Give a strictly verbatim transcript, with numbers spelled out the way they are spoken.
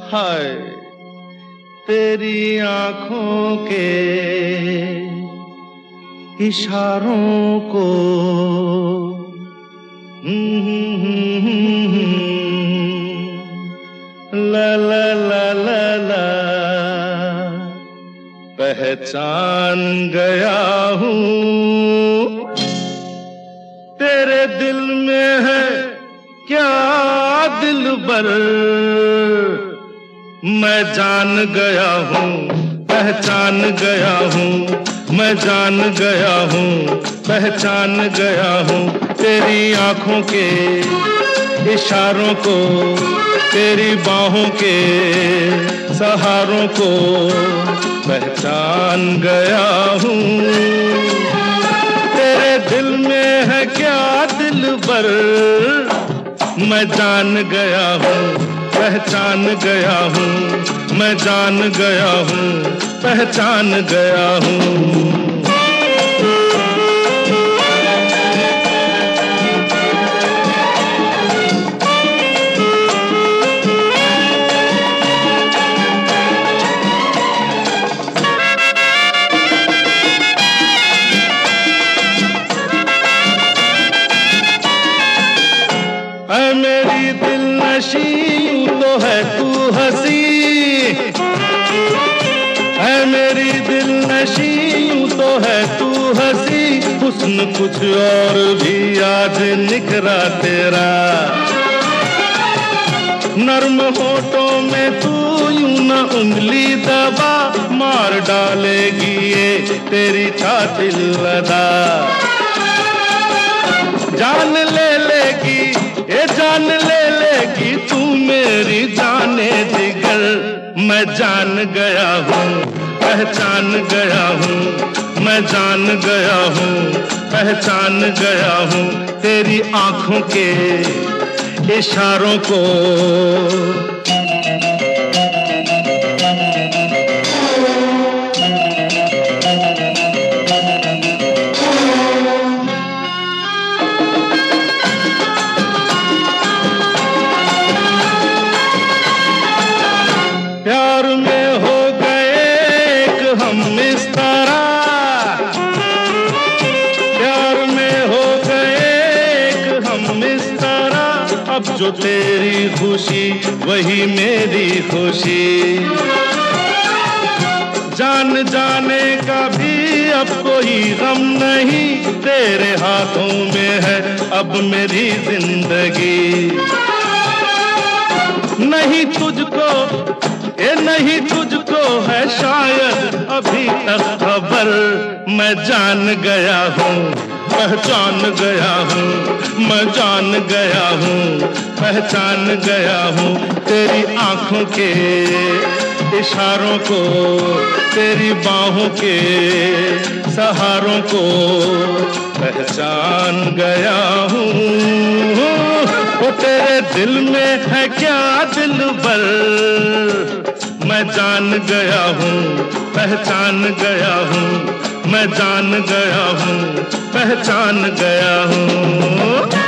हाय तेरी आंखों के इशारों को ला ला ला ला ला पहचान गया हूँ। तेरे दिल में है क्या दिलबर, मैं जान गया हूँ, पहचान गया हूँ, मैं जान गया हूँ, पहचान गया हूँ। तेरी आंखों के इशारों को, तेरी बाहों के सहारों को पहचान गया हूँ। तेरे दिल में है क्या दिलबर, मैं जान गया हूँ, पहचान गया हूँ, मैं जान गया हूँ, पहचान गया हूँ। ऐ मेरी दिल नशी यूं तो है तू हंसी, ऐ मेरी दिल नशी यूं तो है तू हंसी। हुस्न कुछ और भी आज निखरा तेरा, नर्म होठों में तू यूं न उंगली दबा, मार डालेगी ये तेरी छाती लदा। जान ले लेगी ये जान ले लेगी तू मेरी जाने जिगर, मैं जान गया हूँ, पहचान गया हूँ, मैं जान गया हूँ, पहचान गया हूँ। तेरी आंखों के इशारों को प्यार में हो गए एक हम इस तरह, प्यार में हो गए एक हम इस तरह। अब जो तेरी खुशी वही मेरी खुशी, जान जाने का भी अब कोई गम नहीं। तेरे हाथों में है अब मेरी जिंदगी, नहीं तुझको ये नहीं तुझको है शायद अभी तक खबर। मैं जान गया हूँ, पहचान गया हूँ, मैं जान गया हूँ, पहचान गया हूँ। तेरी आंखों के इशारों को, तेरी बाहों के सहारों को पहचान गया हूँ। वो तेरे दिल में है क्या दिलबर, मैं जान गया हूँ, पहचान गया हूँ, मैं जान गया हूँ, पहचान गया हूँ।